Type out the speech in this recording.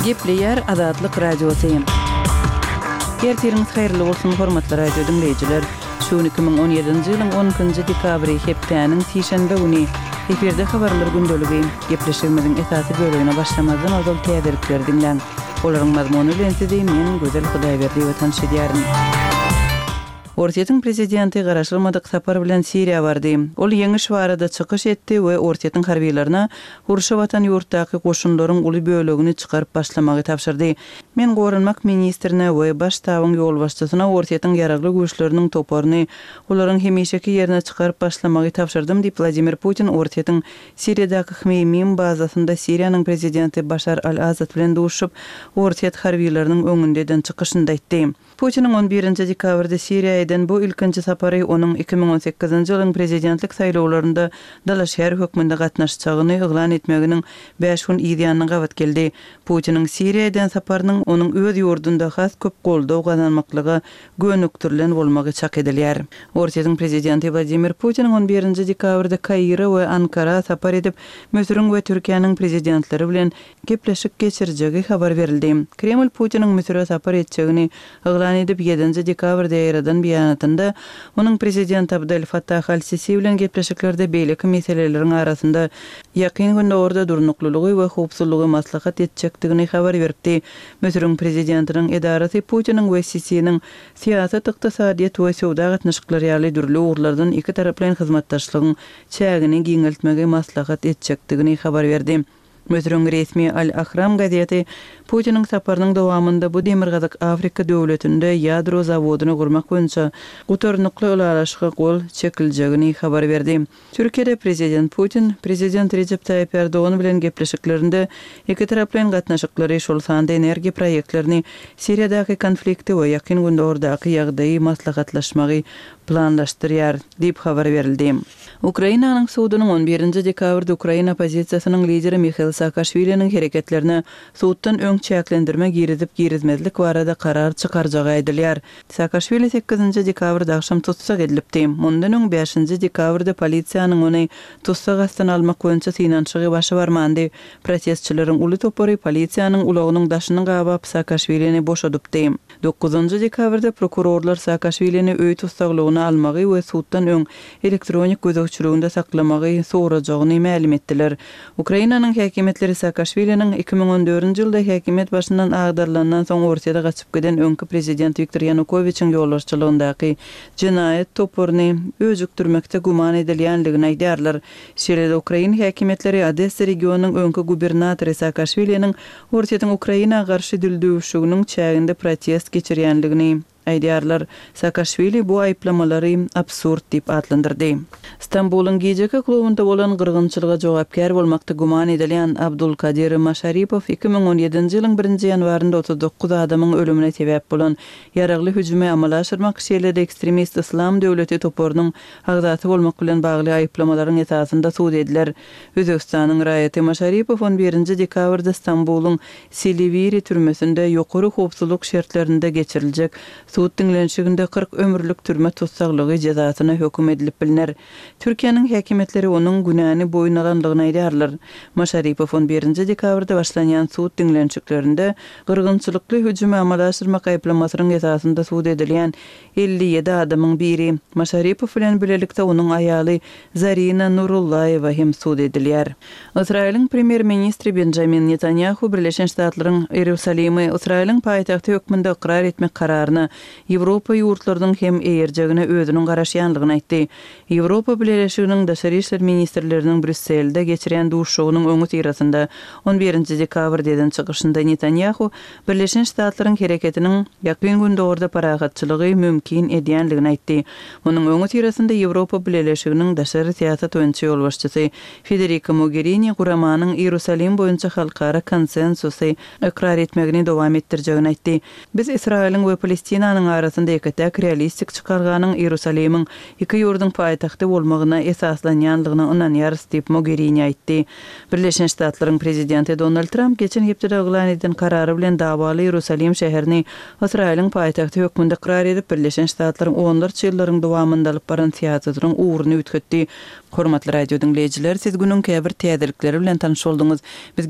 Gepleyer Azatlyk Radiosu. Ertiriniz hayırlı bolsun hormatly radio dinleyijiler. Şu 2017-nji ýylyň 10-njy dekabry hepdeniň şeşenbe güni eferde habarlar gündöligi gepleşigimiziň esasy bölügine başlamazdan ozal täderlikler dinleň. Olaryň mazmuny bilen sizi men Gözel Hudaýberdi we tanışdyryn. Ortiýetiň prezidenti garaşylmadyk sapar bilen Siriýa bardy. Ol ýeňi şwarada çykyş etdi we Ortiýetiň harbiýlaryna Urşa watan ýurtdaky goşunlaryň uly bölegini çykaryp başlamagy tapşyrdy. Men Gorunmak ministrine we baş tabyň ýolbaşçysyna Ortiýetiň ýaragly güýçleriniň toparyny olaryň hemişeki ýerine çykaryp başlamagy tapşyrdym diýip Vladimir Putin Ortiýetiň Siriýadaky Hmeymim bazasynda Siriýanyň prezidenti Başar al-Asad bilen duşup Ortiýet harbiýlarynyň öňünden çykyşynda aýtdy. Putiniň 11-nji dekabrda Siriýadan bu ilkinji sapary onuň 2018-nji ýylyň prezidentlik saýlawlarynda Dala şäher hökmünde gatnaşjagyny eglan etmeginiň 5 gün ýygyanyny gabat geldi. Putiniň Siriýadan saparynyň onuň öz ýurdunda has köp goldaw gazanmaklygy gönüktirilen bolmagy çak edilýär. Ortiýetiň prezidenti Vladimir Putin 11-nji dekabrda Kairo we Ankara sapar edip Mösürüň we Türkiýanyň prezidentleri bilen gepleşik geçirjegi habar berildi. Kreml Putiniň Mösürä sapar etjegini eglan edip 7-nji dekabrda ýaradan beýanatynda onuň prezident Abdel Fattah al-Sisi bilen gepleşiklerde beýleki meseleleriň arasynda ýakyn günde orada durnuklulygy we howpsuzlygy maslahat etjekdigini habar berdi. Mösürüň prezidentiniň edarasy Putiniň we Sisiň siýasat, ykdysadyýat we sowda gatnaşyklary ýaly dürli urlardan iki tarap bilen hyzmatdaşlygyň çägini giňeltmege maslahat etjekdigini habar berdi. Mösürüň resmi Al-Ahram gazeti Putiniň saparynyň dowamında bu demirgazyk Afrika döwletinde ýadro zawodyny gurmak boýunça gutarnykly ulalaşyga gol çekiljegini habar berdi. Türkiýede prezident Putin, prezident Recep Tayyip Erdoğan bilen gepleşiklerinde iki tarap bilen gatnaşyklary şol sanda energiýa proýektlerini Siriýadaky konflikti we ýakyn günde ordaky ýagdaýy maslahatlaşmagy planlaşdyrýar diýip habar berildi. Ukrainanyň suwdynyň 11-nji dekabrda Ukraina opozisiýasynyň lideri Mikhail Saakashviliniň hereketlerine suwddan öň çäklendirme girizmezlik barada karar çykarjagy aýdylýar. Saakashvili 8-nji dekabrda akşam tutsak edilipdi. Mundan öň 5-nji dekabrda polisiýanyň ony tutsak astan almak boýunça synanşygy başy barmandy. Protestçilerin uly topary polisiýanyň ulagynyň daşyny gabap Saakashvilini boşadypdy. 9-nji dekabrda prokurorlar Saakashvilini öý tutsaklygyny almagy we suwddan öň elektronik gözegçiliginde saklamagy sorajagyny ma'lum etdiler. Ukrainanyň häkimetleri Saakashviliniň 2014-nji ýylda häkimet başyndan agdarlanan soň Ortiýada gaçyp giden öňkü prezident Viktor Yanukowiçiň ýolbaşçylygyndaky jinaýat toparyny özükdirmekde guman edilýänligini aýdýarlar. Şeýle Ukraina häkimetleri Odessa regionunyň öňkü gubernatory Saakashviliniň Ortiýetiň Ukraina garşy dildöwüşiginiň çäginde protest geçirýänligini aýdýarlar. Saakashvili bu aýplamalary absurd diýip adlandyrdy. İstanbulyň Gejeki klubunda bolan gyrgynçylyga jogapkär bolmakda guman edilýän Abdulkadir Masharypov 2017-nji ýylyň 1-nji ýanwarynda 39 adamyň ölümine sebäp bolan ýaragly hüjüme amal aşyrmak şeýle ekstremist islam döwleti toparynyň agdaty bolmak bilen bagly aýplamalaryň esasynda suwd ediler. Özbekistanyň raýaty Masharypov 11-nji dekabrda İstanbulyň Silivri türmesinde ýokary howpsuzlyk şertlerinde geçiriljek suwd diňlenşiginde 40 ömürlük türme tutsaklygy jazasyna hökm edilip biliner. Türkiýanyň häkimetleri onuň günäni boyun alanlygyny aýdýarlar. Masharypov 11-nji dekabrda başlanýan suwd diňlenşiklerinde gyrgynçylykly hüjüme amal aşyrmak aýplamasynyň esasynda suwd edilýän 57 adamyň biri. Masharypov bilen bilelikde onuň aýaly Zarina Nurullayewa hem suwd edilýär. Israýlyň premier ministri Benjamin Netanyahu Birleşen Ştatlaryň Ýerusalimy Israýlyň paýtagty hökmünde ikrar etmek kararyny Ýewropa ýurtlarynyň hem eýerjegine özüniň garaşýanlygyny aýtdy. Ýewropa Birleşiginiň daşary işler ministrleriniň Brüsselde geçirýän duşugynyň öňü tirasynda 11-nji dekabrdan çykyşynda Netanyahu Birleşen Ştatlaryň hereketiniň ýakyn günde orada paragatçylygy mümkin edýänligini aýtdy. Onuň öňü tirasynda Ýewropa Birleşiginiň daşary siýasat öňçi ýolbaşçysy Federica Mogherini guramanyň Ýerusalim boýunça halkara konsensusy ikrar etmegini dowam etdirjegini aýtdy. Biz Israýlyň we Palestinanyň arasynda eketek realistik çykarganyň Ýerusalimiň iki ýurdun paýtagty bolmagyna esaslanýanlygyny ynanýarys diýip Mogherini aýtdy. Birleşen Ştatlaryň prezidenti Donald Trump geçen hepde eglan edilen karary bilen dawaly Ýerusalim şäherini Israýlyň paýtagty hökmünde ikrar edip Birleşen Ştatlaryň onlarca ýyllaryň dowamynda alyp baran siýasatynyň uğruny ütgetdi. Hormatly radio dinleyijiler, siz günüň käbir täzelikleri bilen tanyş boldyňyz. Biz